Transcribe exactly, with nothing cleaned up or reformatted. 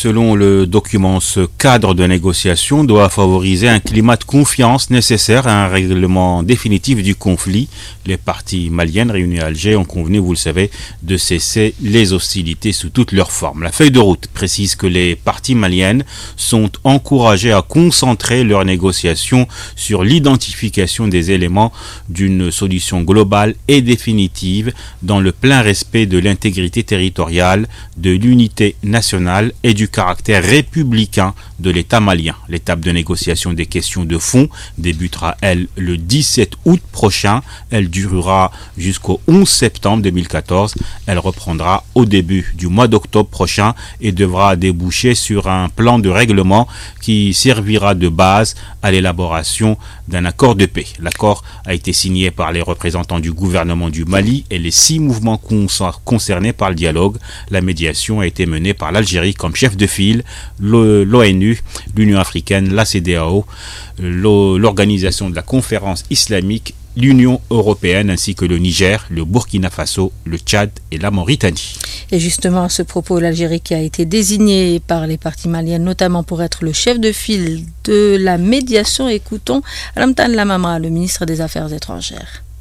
Selon le document, ce cadre de négociation doit favoriser un climat de confiance nécessaire à un règlement définitif du conflit. Les parties maliennes réunies à Alger ont convenu, vous le savez, de cesser les hostilités sous toutes leurs formes. La feuille de route précise que les parties maliennes sont encouragées à concentrer leurs négociations sur l'identification des éléments d'une solution globale et définitive dans le plein respect de l'intégrité territoriale, de l'unité nationale et du du caractère républicain de l'État malien. L'étape de négociation des questions de fond débutera, elle, le dix-sept août prochain. Elle durera jusqu'au onze septembre deux mille quatorze. Elle reprendra au début du mois d'octobre prochain et devra déboucher sur un plan de règlement qui servira de base à l'élaboration d'un accord de paix. L'accord a été signé par les représentants du gouvernement du Mali et les six mouvements concernés par le dialogue. La médiation a été menée par l'Algérie comme chef de file, l'ONU, l'Union africaine, la C D A O, l'Organisation de la conférence islamique, l'Union européenne ainsi que le Niger, le Burkina Faso, le Tchad et la Mauritanie. Et justement, à ce propos, l'Algérie qui a été désignée par les parties maliennes, notamment pour être le chef de file de la médiation, écoutons Ramtan Lamamra, le ministre des Affaires étrangères.